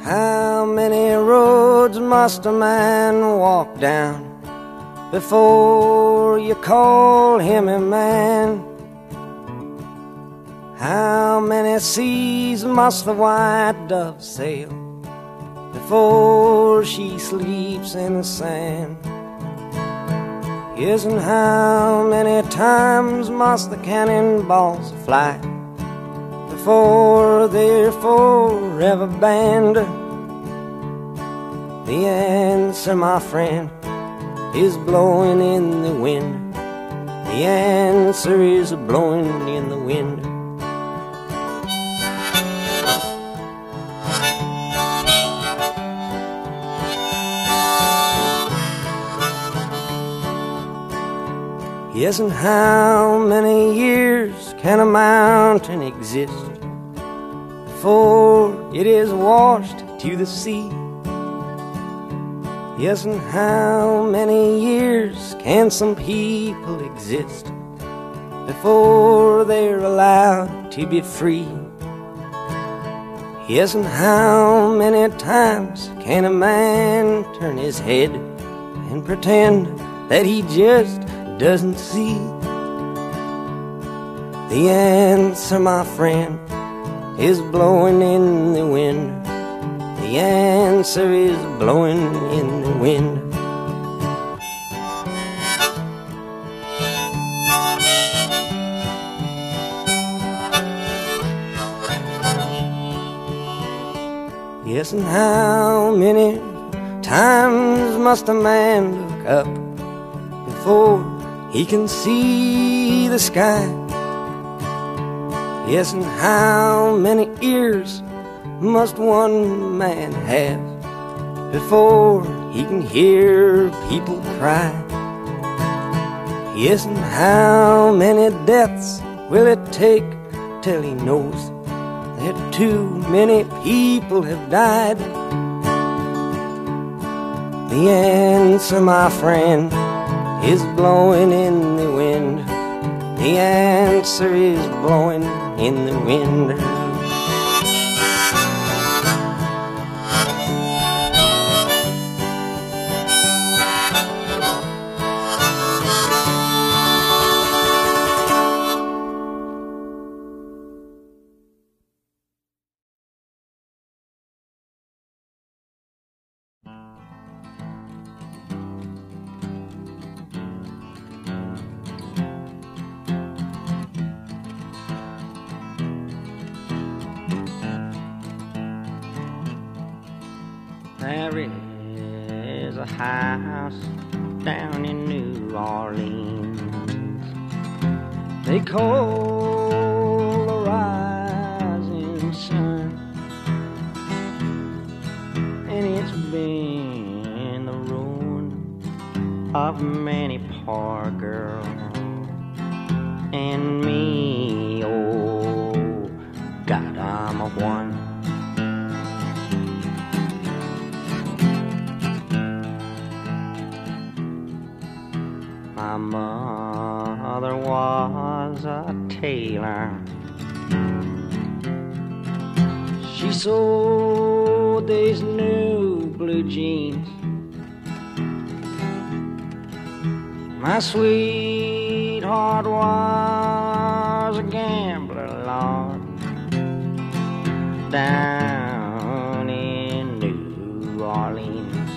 How many roads must a man walk down before you call him a man? How many seas must the white dove sail before she sleeps in the sand? Yes, and how many times must the cannonballs fly before they're forever banned? The answer, my friend, is blowing in the wind. The answer is blowing in the wind. Yes, and how many years can a mountain exist before it is washed to the sea? Yes, and how many years can some people exist before they're allowed to be free? Yes, and how many times can a man turn his head and pretend that he just doesn't see? The answer, my friend, is blowing in the wind. The answer is blowing in the wind. Yes, and how many times must a man look up before he can see the sky? Yes, and how many ears must one man have before he can hear people cry? Yes, and how many deaths will it take till he knows that too many people have died? The answer, my friend, is blowing in the wind. The answer is blowing in the wind. There is a house down in New Orleans they call the Rising Sun, and it's been the ruin of many poor girls and me. Oh God, I'm a one. My mother was a tailor. She sewed these new blue jeans. My sweetheart was a gambler, Lord, down in New Orleans.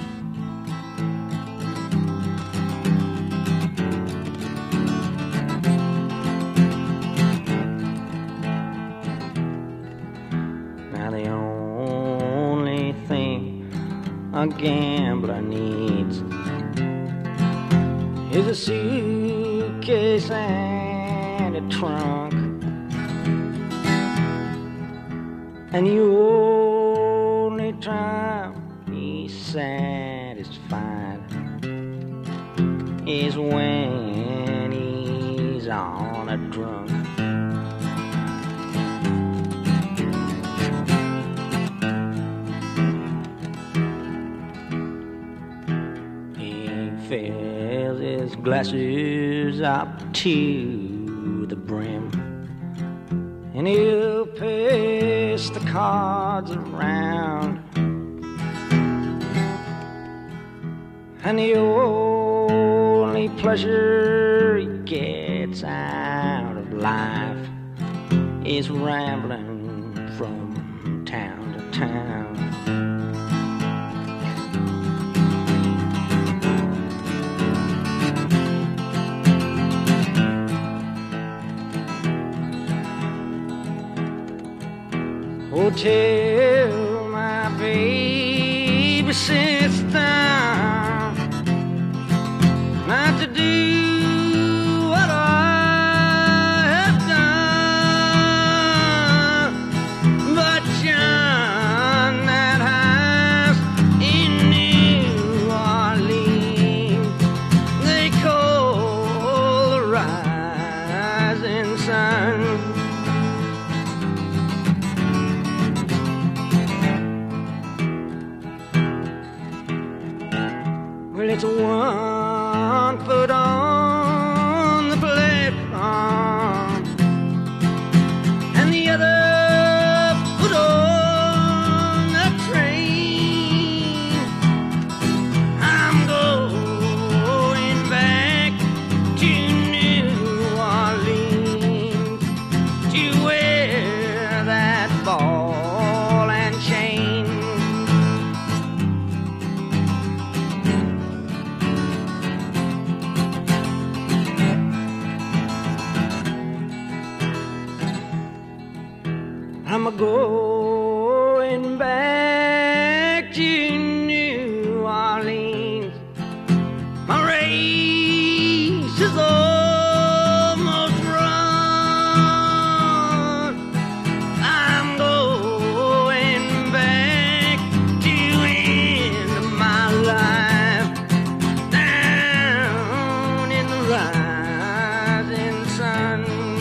The only thing a gambler needs is a suitcase and a trunk, and the only time he's satisfied is when he's on a drunk. Fills his glasses up to the brim, and he'll pass the cards around and the only pleasure he gets out of life is rambling from town to town. Oh, tell my baby sister not to do what I have done, but John, that house in New Orleans, they call the rising sun. Well, it's one foot on the platform and the other foot on the train. I'm going back to New Orleans to wear that ball and chain. I'm going back to New Orleans. My race is almost run. I'm going back to end my life down in the rising sun.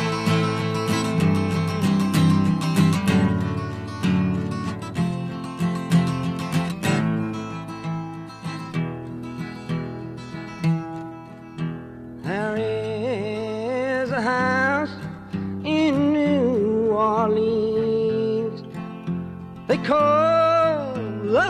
There is a house in New Orleans they call the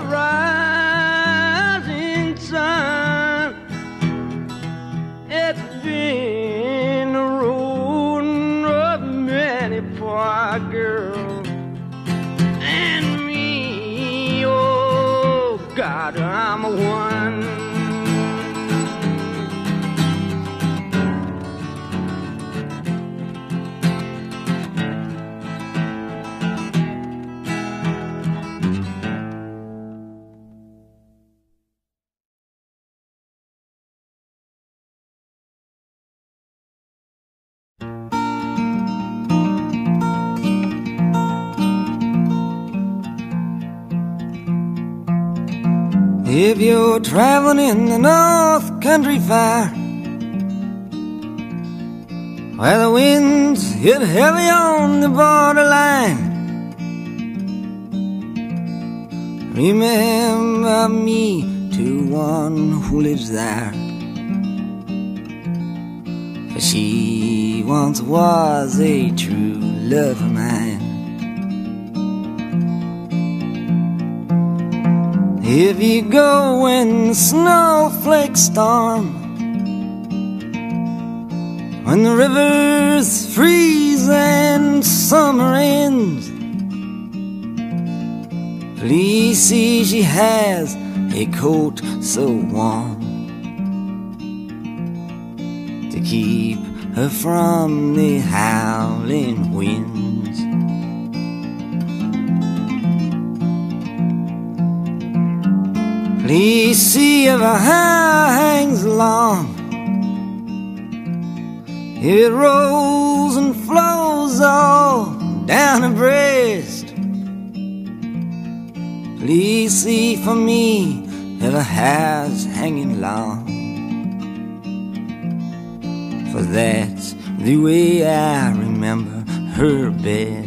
rising sun. It's been the ruin of many poor girls and me. Oh God, I'm a one. If you're traveling in the North Country Fair, where the winds hit heavy on the borderline, remember me to one who lives there, for she once was a true love of mine. If you go when the snowflakes storm, when the rivers freeze and summer ends, please see she has a coat so warm to keep her from the howling winds. Please see if her hair hangs long, it rolls and flows all down her breast. Please see for me if her hair's hanging long, for that's the way I remember her best.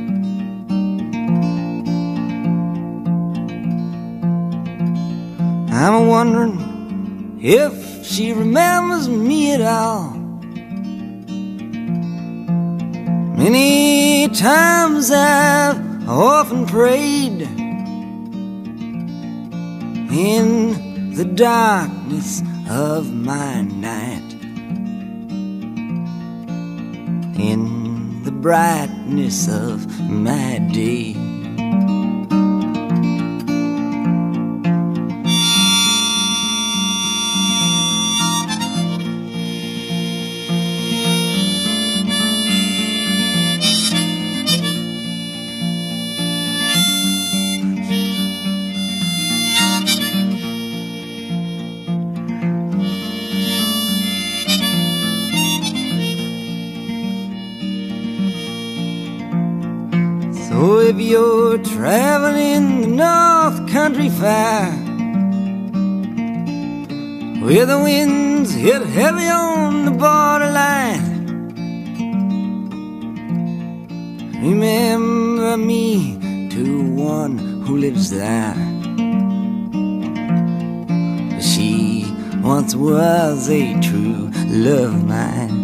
I'm wondering if she remembers me at all. Many times I've often prayed in the darkness of my night, in the brightness of my day. So if you're traveling the North Country Fair, where the winds hit heavy on the borderline, remember me to one who lives there. She once was a true love of mine.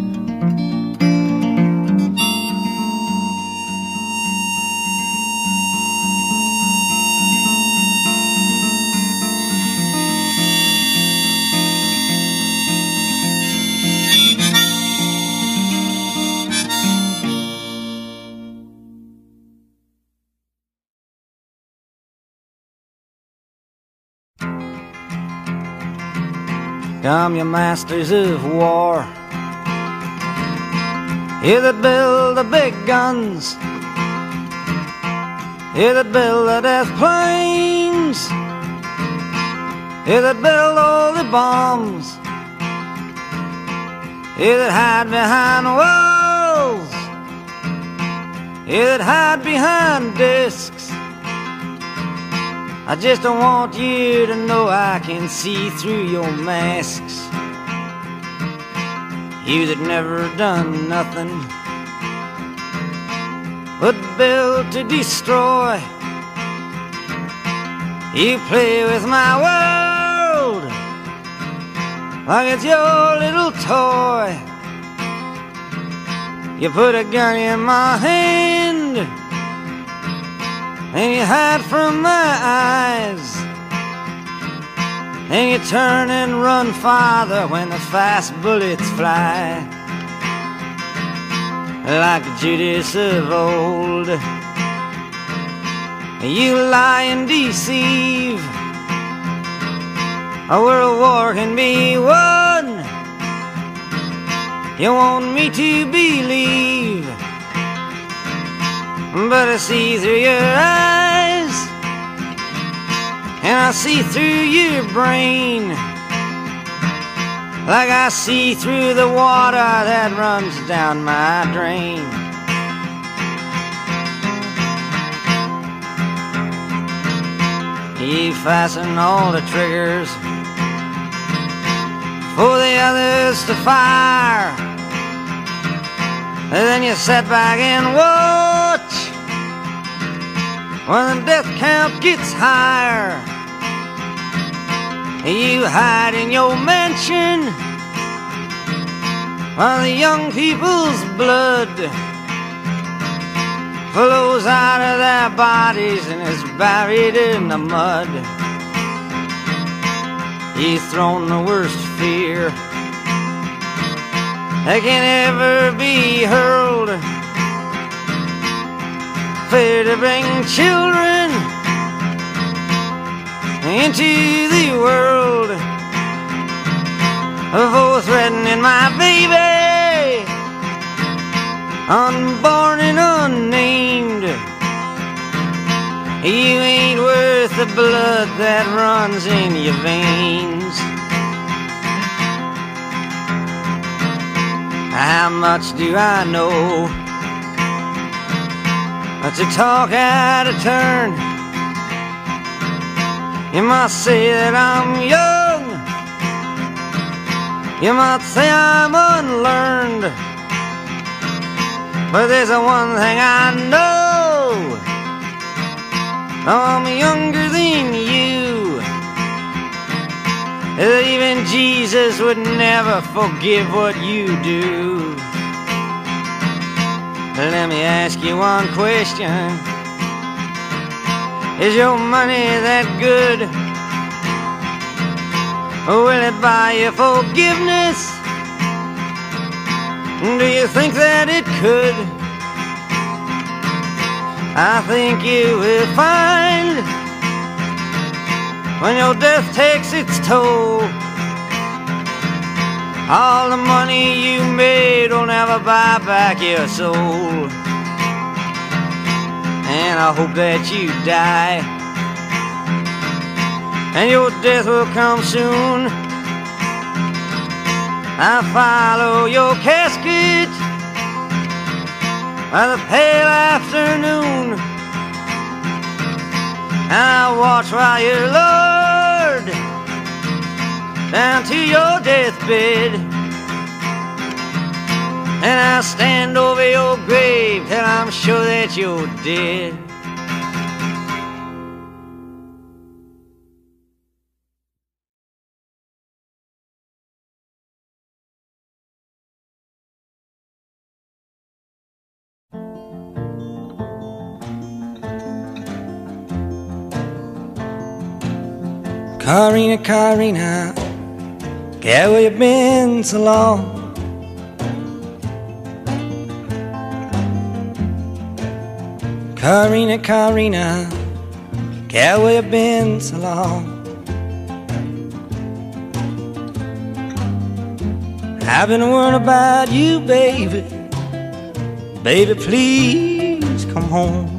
Come, you masters of war, you that build the big guns, you that build the death planes, you that build all the bombs, you that hide behind walls, you that hide behind discs. I just don't want you to know I can see through your masks. You that never done nothing but build to destroy. You play with my world like it's your little toy. You put a gun in my hand and you hide from my eyes, and you turn and run farther when the fast bullets fly. Like Judas of old, you lie and deceive. A world war can be won, you want me to believe, but I see through your eyes, and I see through your brain, like I see through the water that runs down my drain. You fasten all the triggers for the others to fire, and then you sit back and watch when the death count gets higher. You hide in your mansion while the young people's blood flows out of their bodies and is buried in the mud. You've thrown the worst fear that can ever be hurled, fear to bring children into the world, for threatening my baby, unborn and unnamed. You ain't worth the blood that runs in your veins. How much do I know to talk out of turn? You might say that I'm young, you might say I'm unlearned, but there's one thing I know, I'm younger than you, that even Jesus would never forgive what you do. Let me ask you one question. Is your money that good? Will it buy you forgiveness? Do you think that it could? I think you will find when your death takes its toll, all the money you made will never buy back your soul. And I hope that you die, and your death will come soon. I follow your casket by the pale afternoon, and I watch while you're lowered down to your deathbed, and I stand over your grave till I'm sure that you're dead. Carina, Carina, gal, where you been so long? Carina, Carina, gal, where you been so long? I've been worrying about you, baby. Baby, please come home.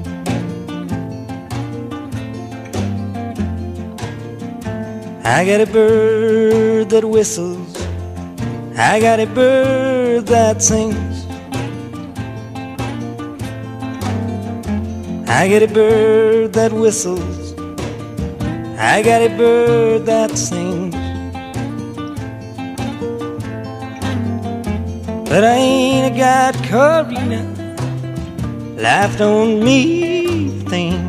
I got a bird that whistles, I got a bird that sings, I got a bird that whistles, I got a bird that sings. But I ain't got Carina, life don't mean a thing.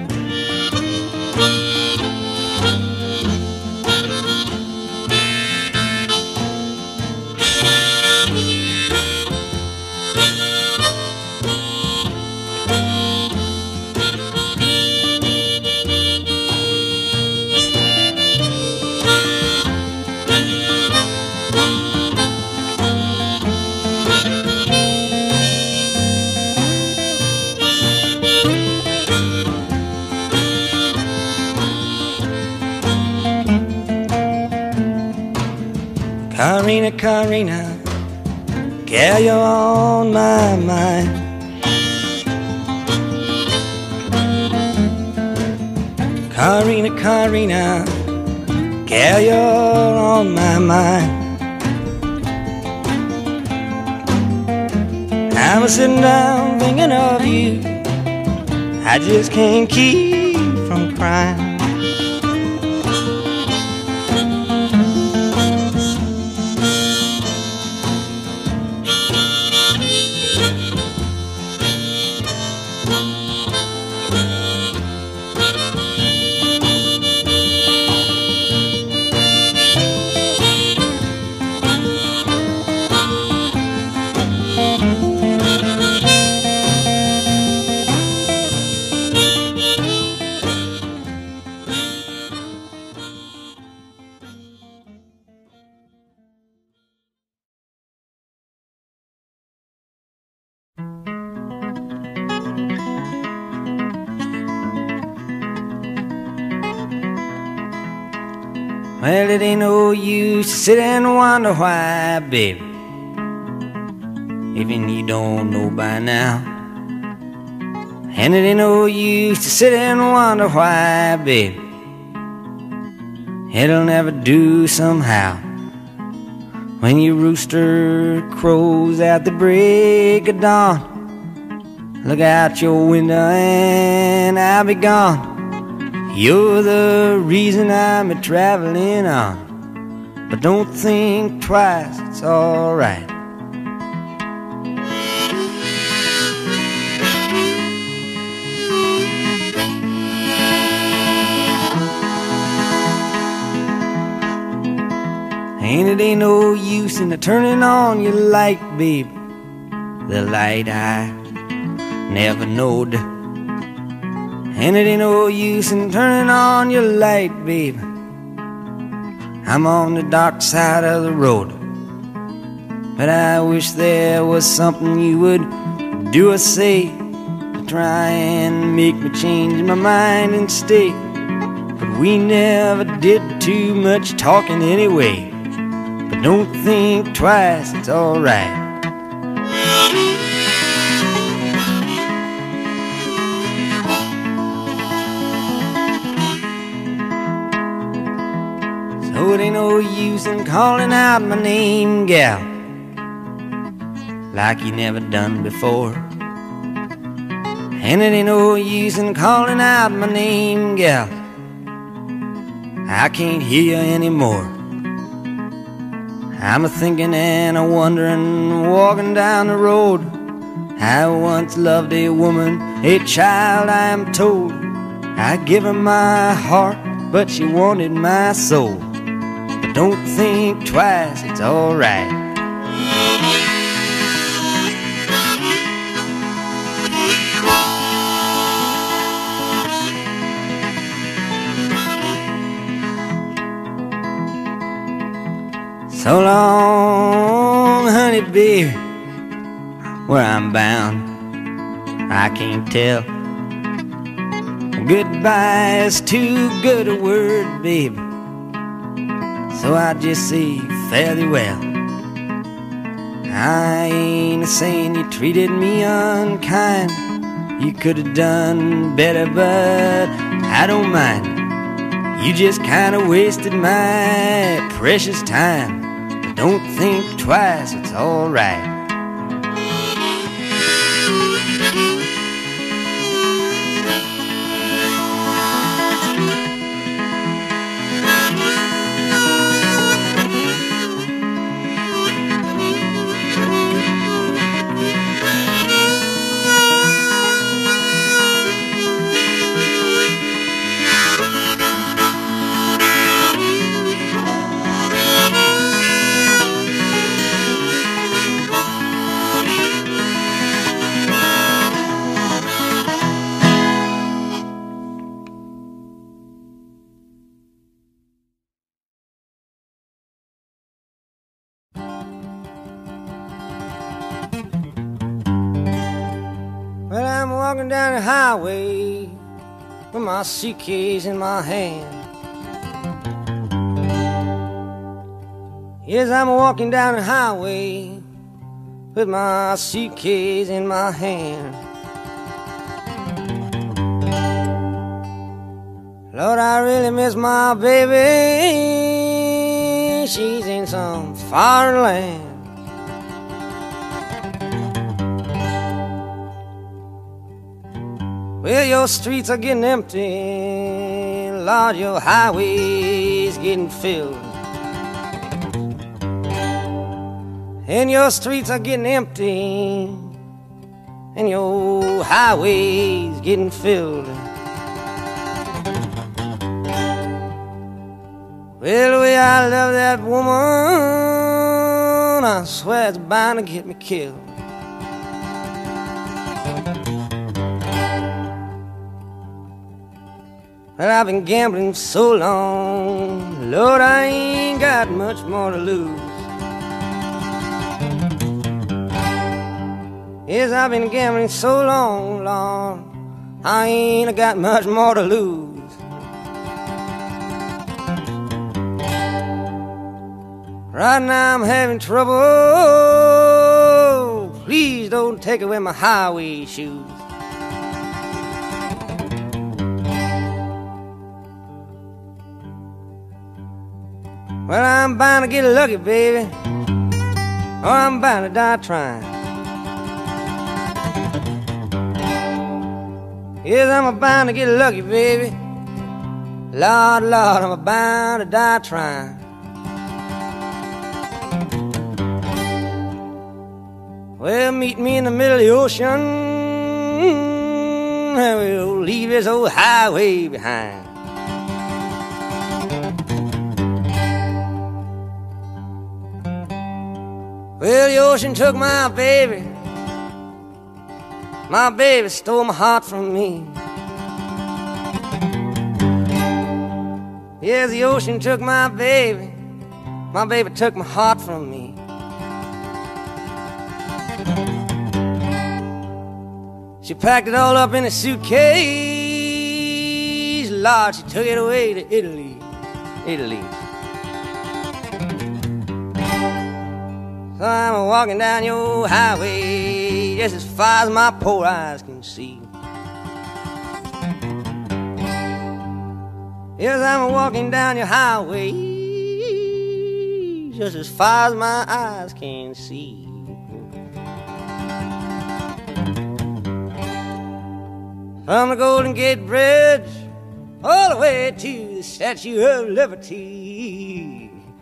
Carina, Carina, gal, you're on my mind. Carina, Carina, gal, you're on my mind. I was sitting down thinking of you, I just can't keep from crying. Well, it ain't no use to sit and wonder why, baby, even you don't know by now. And it ain't no use to sit and wonder why, baby, it'll never do somehow. When your rooster crows at the break of dawn, look out your window and I'll be gone. You're the reason I'm a-traveling on, but don't think twice, it's alright. And it ain't no use in turning on your light, baby, the light I never knowed. And it ain't no use in turning on your light, baby, I'm on the dark side of the road. But I wish there was something you would do or say to try and make me change my mind and stay. But we never did too much talking anyway. But don't think twice, it's alright. So it ain't no use in calling out my name, gal, like you never done before. And it ain't no use in calling out my name, gal, I can't hear you anymore. I'm a-thinking and a-wondering, walking down the road. I once loved a woman, a child I am told. I give her my heart, but she wanted my soul. But don't think twice, it's alright. So long, honey, baby, where I'm bound, I can't tell. Goodbye is too good a word, baby, so I just say fare thee well. I ain't a-saying you treated me unkind. You could have done better, but I don't mind. You just kinda wasted my precious time. But don't think twice, it's alright. Well, I'm walking down the highway with my suitcase in my hand. Yes, I'm walking down the highway with my suitcase in my hand. Lord, I really miss my baby. She's in some foreign land. Well, your streets are getting empty, Lord, your highway's getting filled. And your streets are getting empty, and your highway's getting filled. Well, the way I love that woman, I swear it's bound to get me killed. Well, I've been gambling so long, Lord, I ain't got much more to lose. Yes, I've been gambling so long, Lord, I ain't got much more to lose. Right now I'm having trouble. Please don't take away my highway shoes. Well, I'm bound to get lucky, baby, or I'm bound to die trying. Yes, I'm bound to get lucky, baby. Lord, Lord, I'm bound to die trying. Well, meet me in the middle of the ocean, and we'll leave this old highway behind. Well, the ocean took my baby. My baby stole my heart from me. Yes, the ocean took my baby. My baby took my heart from me. She packed it all up in a suitcase. Lord, she took it away to Italy, Italy. So I'm walking down your highway just as far as my poor eyes can see. Yes, I'm walking down your highway just as far as my eyes can see. From the Golden Gate Bridge all the way to the Statue of Liberty.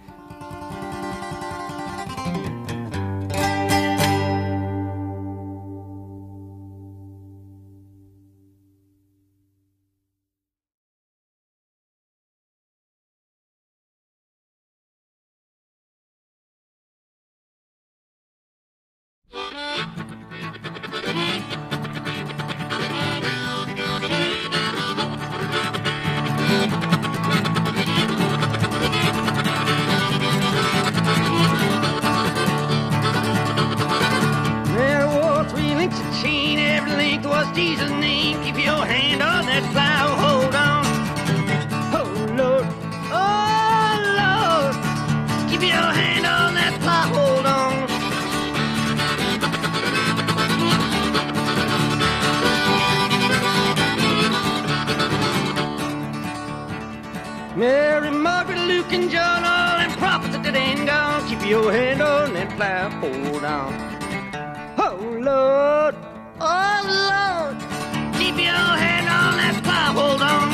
There were 3 links of chain, every link was Jesus' name. Keep your hand on that plow, hold on. Oh Lord, oh Lord, keep your hand on that plow, hold on. Mary, Margaret, Luke, and John, all them prophets that ain't gone. Keep your hand on that plow, hold on. Oh Lord, oh Lord, keep your hand on that plow, hold on.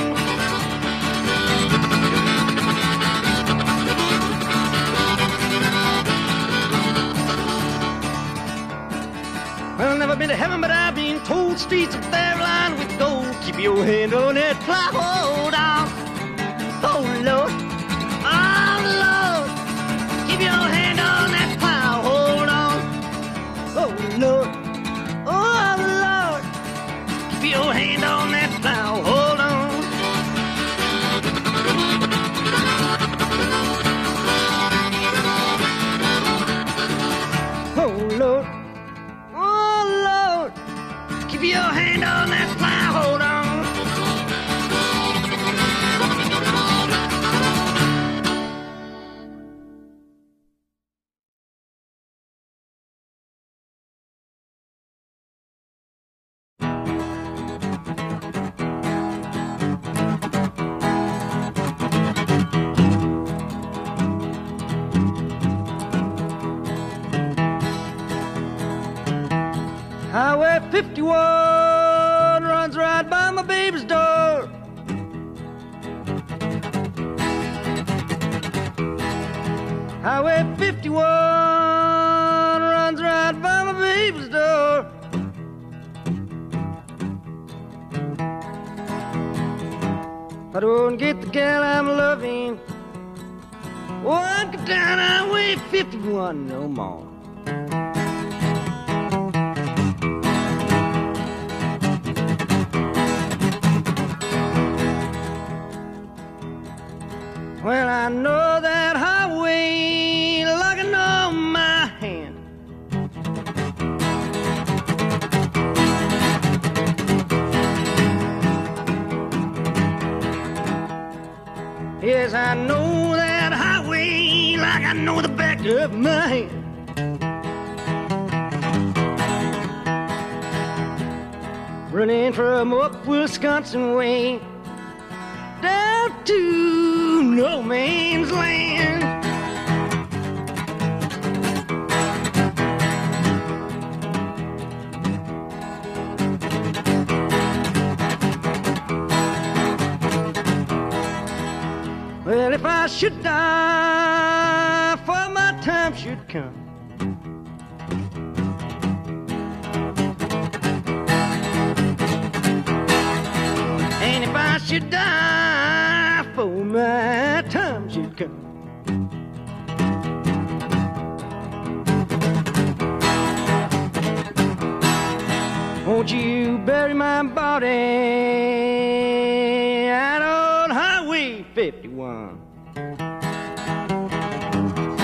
Well, I've never been to heaven, but I've been told streets up there lined with gold. Keep your hand on that plow, hold on. Oh Lord, oh Lord, keep your hand on that plow, hold on. Oh Lord, oh Lord, keep your hand on that plow, hold on. Oh Lord, oh Lord, keep your hand on that plow, hold on. Highway 51 runs right by my baby's door. Highway 51 runs right by my baby's door. I don't get the gal I'm loving, won't get down Highway 51 no more. Well, I know that highway like I know my hand. Yes, I know that highway like I know the back of my hand. Running from up Wisconsin way down to no man's land. Well, if I should die, for my time should come. And if I should die, for my time should come. Won't you bury my body out on Highway 51?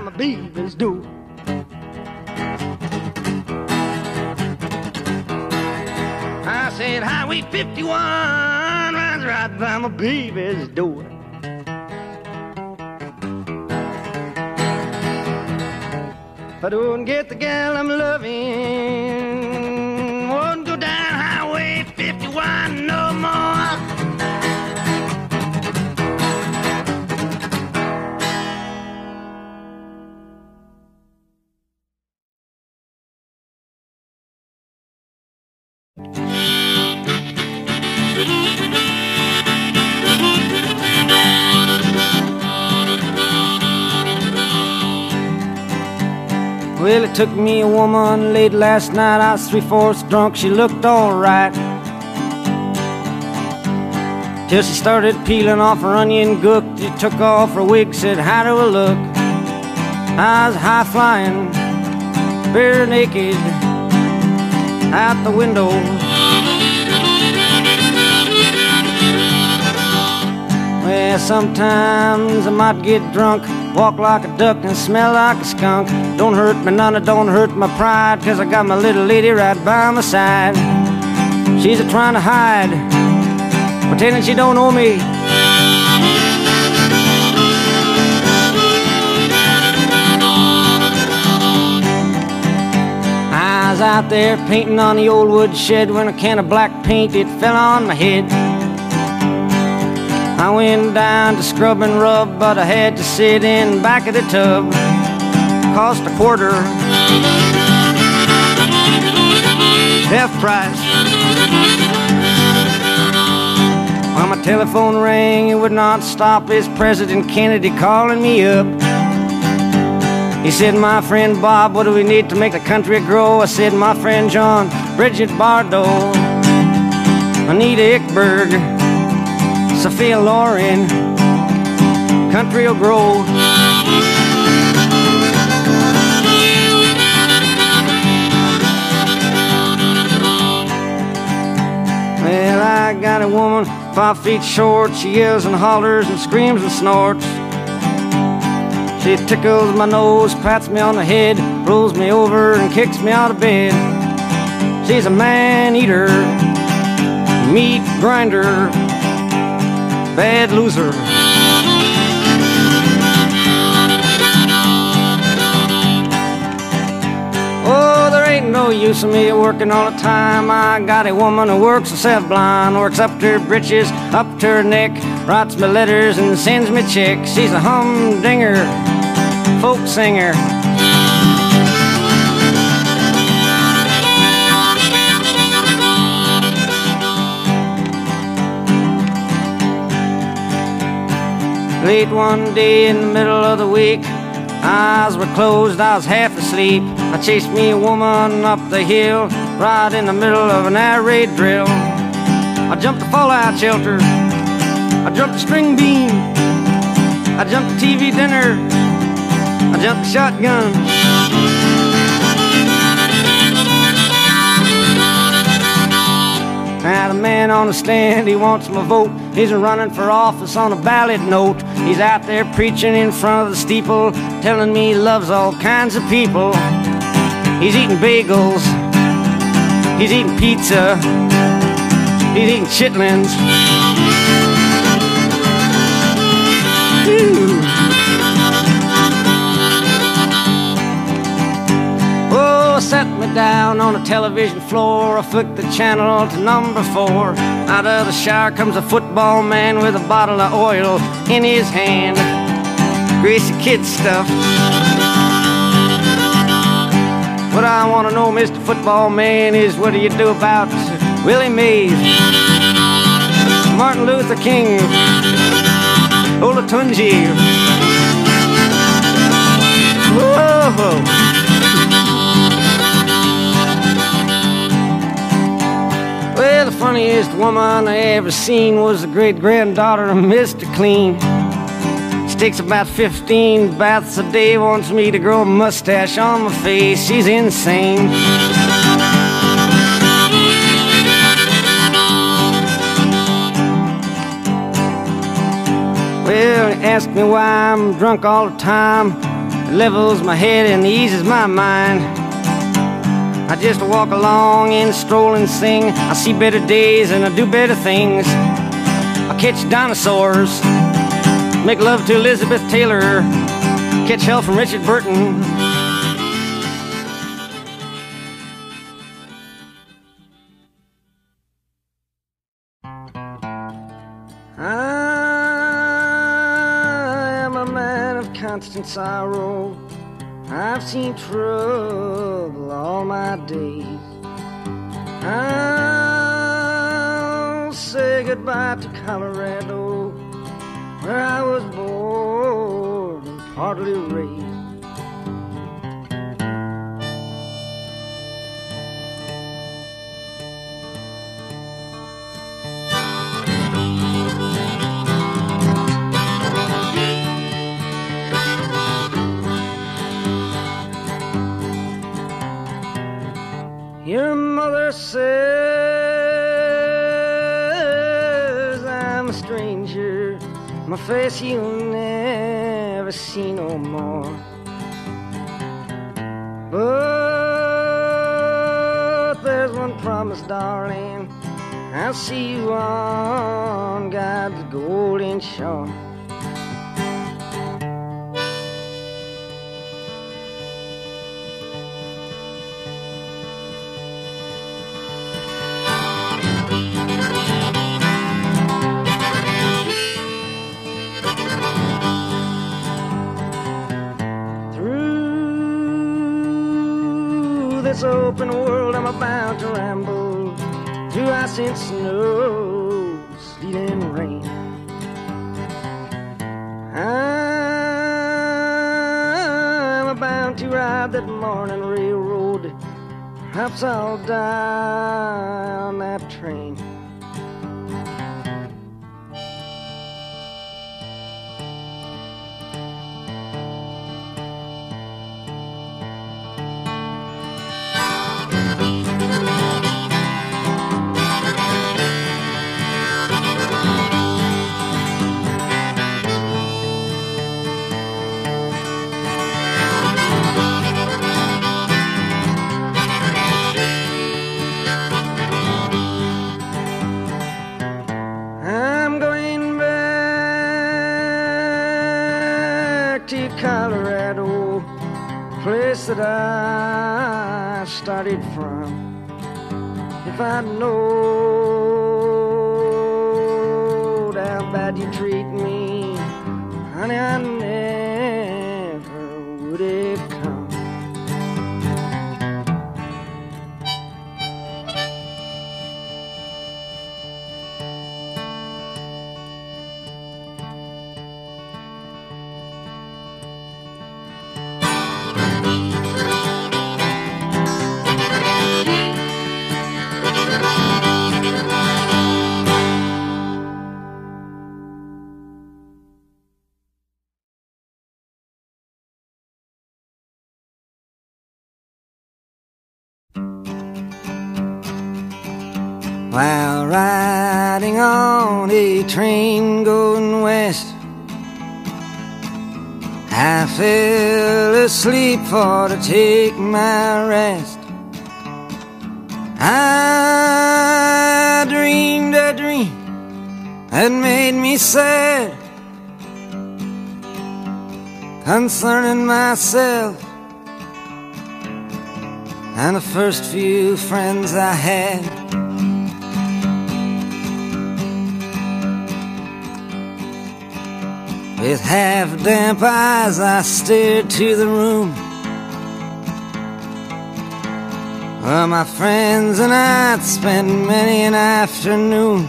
my babies do. I said Highway 51 runs right by my baby's door. If I don't get the gal I'm loving, won't go down Highway 51 no more. Well, it took me a woman late last night. I was 3/4 drunk, she looked alright, till she started peeling off her onion gook. She took off her wig, said, how do I look? I was high flying, bare naked, out the window. Well, sometimes I might get drunk, walk like a duck and smell like a skunk. Don't hurt me none, it don't hurt my pride, 'cause I got my little lady right by my side. She's a-trying to hide, pretending she don't know me. I was out there painting on the old wood shed when a can of black paint, it fell on my head. I went down to scrub and rub, but I had to sit in back of the tub. Cost a quarter, half price. When my telephone rang, it would not stop. It's President Kennedy calling me up. He said, my friend Bob, what do we need to make the country grow? I said, my friend John, Bridget Bardot, Anita Ekberg, Sophia Loren, country will grow. Well, I got a woman 5 feet short. She yells and hollers and screams and snorts. She tickles my nose, pats me on the head, rolls me over and kicks me out of bed. She's a man-eater, meat grinder, bad loser. Oh, there ain't no use of me working all the time. I got a woman who works herself blind, works up to her britches, up to her neck, writes me letters and sends me checks. She's a humdinger, folk singer. Late one day in the middle of the week, eyes were closed, I was half asleep. I chased me a woman up the hill, right in the middle of an air raid drill. I jumped a fallout shelter, I jumped a string beam, I jumped a TV dinner, I jumped a shotgun. Now the man on the stand, he wants my vote. He's running for office on a ballot note. He's out there preaching in front of the steeple, telling me he loves all kinds of people. He's eating bagels, he's eating pizza, he's eating chitlins. Ooh. Oh, set me down on the television floor. I flicked the channel to number 4. Out of the shower comes a football man with a bottle of oil in his hand. Greasy kid stuff. What I want to know, Mr. Football Man, is what do you do about Willie Mays, Martin Luther King, Olatunji? Whoa. Well, the funniest woman I ever seen was the great-granddaughter of Mr. Clean. She takes about 15 baths a day, wants me to grow a mustache on my face. She's insane. Well, he asked me why I'm drunk all the time. It levels my head and eases my mind. I just walk along and stroll and sing. I see better days and I do better things. I catch dinosaurs, make love to Elizabeth Taylor, catch hell from Richard Burton. I am a man of constant sorrow. I've seen trouble all my days. I'll say goodbye to Colorado, where I was born and partly raised. Your mother says I'm a stranger, my face you'll never see no more. But there's one promise, darling, I'll see you on God's golden shore. This open world I'm about to ramble through ice and snow, sleet and rain. I'm about to ride that morning railroad, perhaps I'll die on that train. Colorado, place that I started from. If I'd known how bad you treat me, honey, I never would have come. While riding on a train going west, I fell asleep for to take my rest. I dreamed a dream that made me sad concerning myself and the first few friends I had. With half-damp eyes I stared to the room where my friends and I'd spent many an afternoon.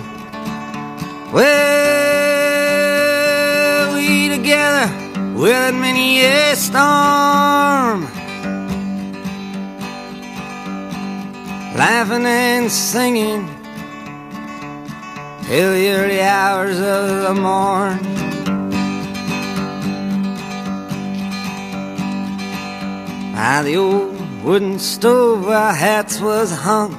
Well, we together weathered many a storm, laughing and singing till the early hours of the morn. By the old wooden stove our hats was hung,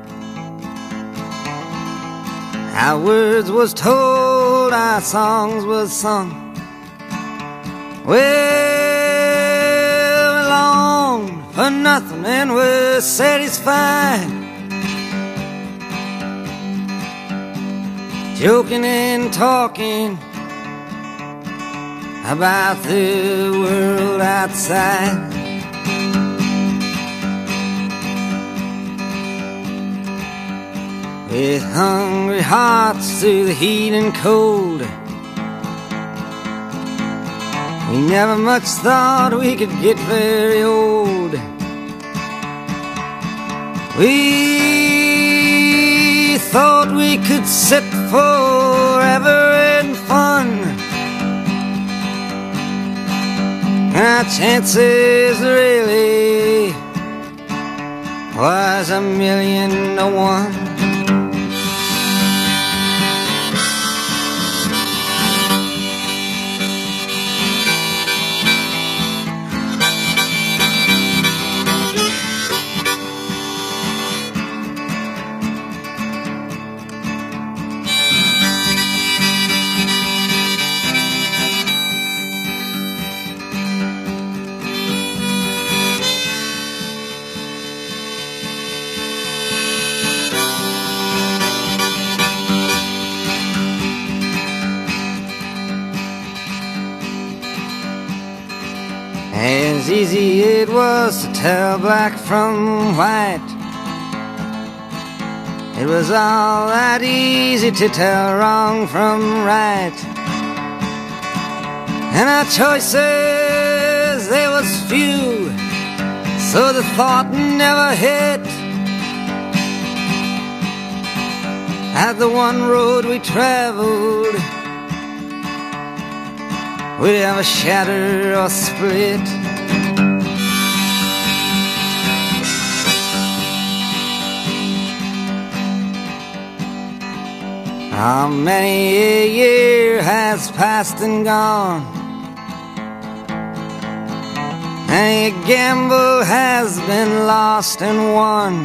our words was told, our songs was sung. Well, nothing and we're satisfied, joking and talking about the world outside. With hungry hearts through the heat and cold, we never much thought we could get very old. We thought we could sit forever in fun, and our chances really was 1,000,000 to 1. As easy it was to tell black from white, it was all that easy to tell wrong from right. And our choices, they was few, so the thought never hit at the one road we traveled would ever shatter or split. How many a year has passed and gone, many a gamble has been lost and won,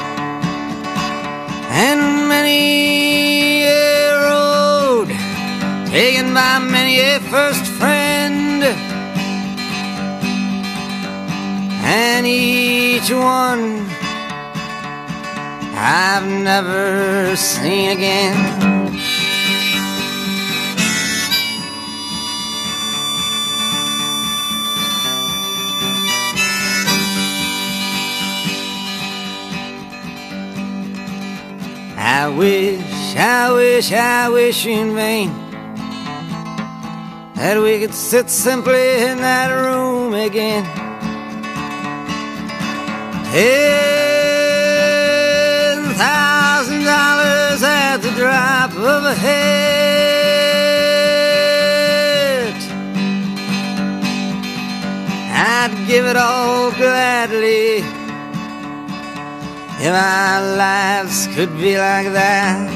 and many a road taken by many a first friend, and each one I've never seen again. I wish in vain that we could sit simply in that room again. $10,000 at the drop of a hat, I'd give it all gladly if our lives could be like that.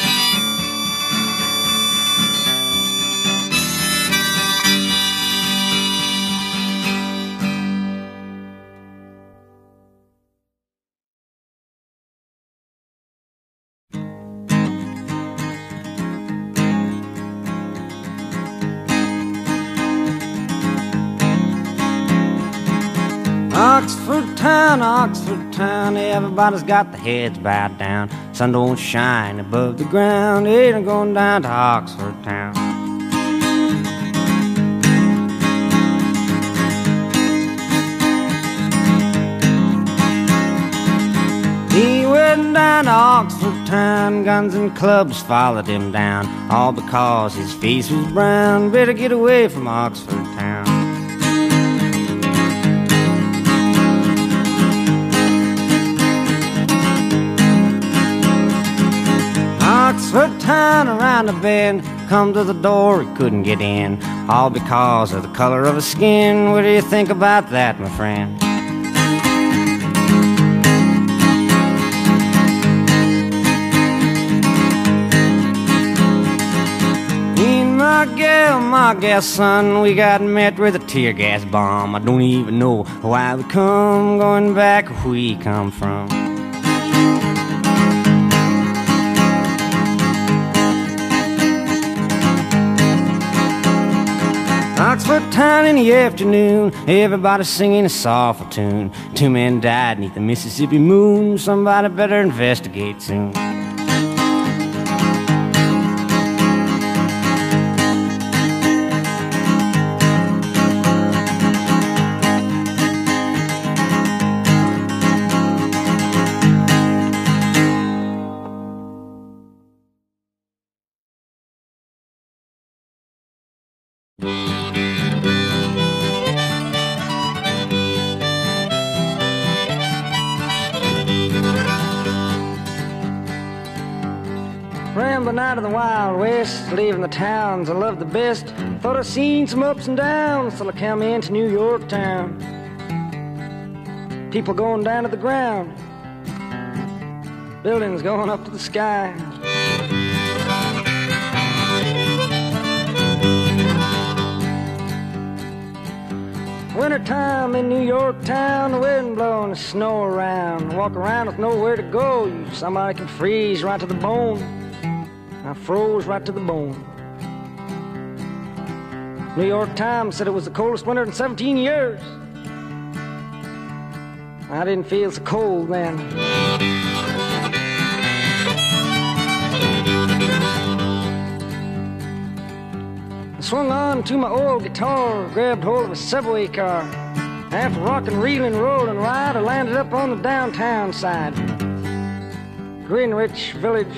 Oxford town, everybody's got their heads bowed down. Sun don't shine above the ground, it ain't going down to Oxford town. He went down to Oxford town, guns and clubs followed him down, all because his face was brown. Better get away from Oxford town. Oxford town around the bend, come to the door, he couldn't get in, all because of the color of his skin. What do you think about that, my friend? Me and my gal son, we got met with a tear gas bomb. I don't even know why we come, going back where we come from. Oxford town in the afternoon, everybody singing a soulful tune. 2 men died 'neath the Mississippi moon. Somebody better investigate soon. Rambling out of the Wild West, leaving the towns I love the best. Thought I'd seen some ups and downs till I come into New York town. People going down to the ground, buildings going up to the sky. Wintertime in New York town, the wind blowing the snow around. Walk around with nowhere to go, somebody can freeze right to the bone. I froze right to the bone. New York Times said it was the coldest winter in 17 years. I didn't feel so cold then. I swung on to my old guitar, grabbed hold of a subway car. After rocking, reeling, rolling right, I landed up on the downtown side. Greenwich Village.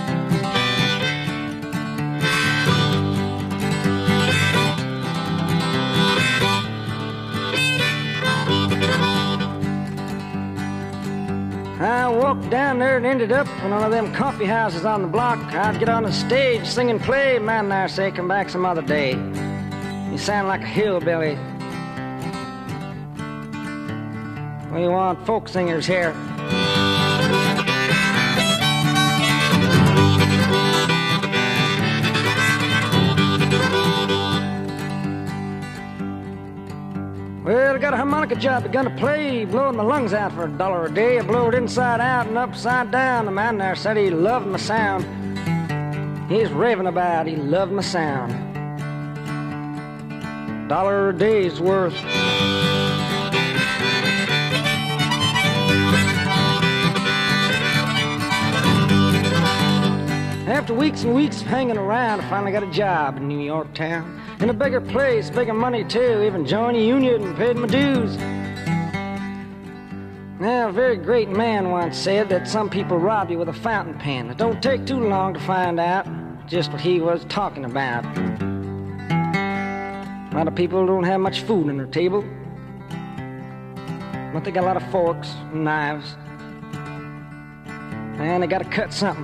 I walked down there and ended up in one of them coffee houses on the block. I'd get on the stage, sing and play. Man, there say, come back some other day. You sound like a hillbilly. We want folk singers here. Well, I got a harmonica job begun to play, blowing my lungs out for $1 a day. I blow it inside out and upside down. The man there said he loved my sound. He's raving about he loved my sound. $1 a day's worth. After weeks and weeks of hanging around, I finally got a job in New York town. In a bigger place, bigger money too, even joined a union and paid my dues. Now, a very great man once said that some people rob you with a fountain pen. It don't take too long to find out just what he was talking about. A lot of people don't have much food on their table, but they got a lot of forks and knives, and they gotta cut something.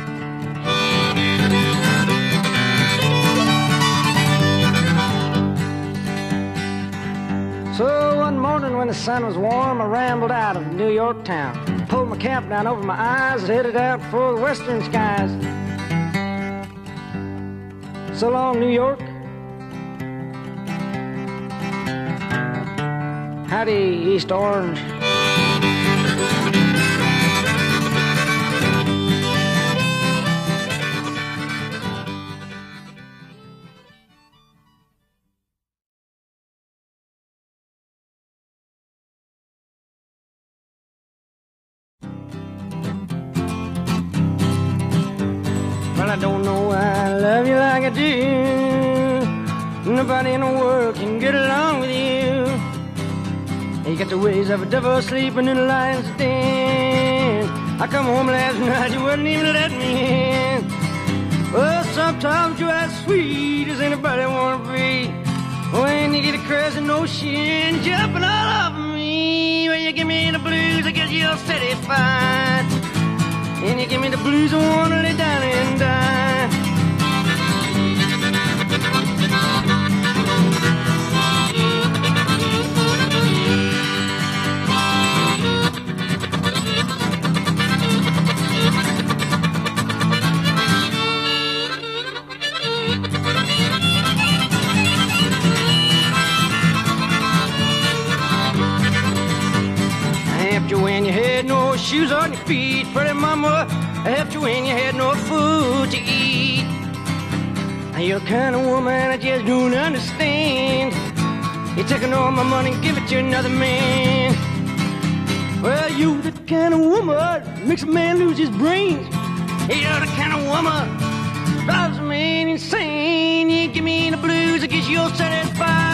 So one morning when the sun was warm, I rambled out of New York town. Pulled my cap down over my eyes and headed out for the western skies. So long, New York. Howdy, East Orange. Well, I don't know why I love you like I do. Nobody in the world can get along with you. You got the ways of a devil sleeping in a lion's den. I come home last night, you wouldn't even let me in. Well, sometimes you're as sweet as anybody wanna be. When you get a crazy notion jumping all over me. Well, you give me the blues, I guess you're satisfied. And you give me the blues, I wanna lay down and die. I helped you when you had no shoes on your feet, pretty mama. I helped you when you had no food to eat. You're the kind of woman I just don't understand. taking all my money and give it to another man. Well, you the kind of woman makes a man lose his brains. You're the kind of woman drives a man insane. You give me the blues, I guess you're satisfied.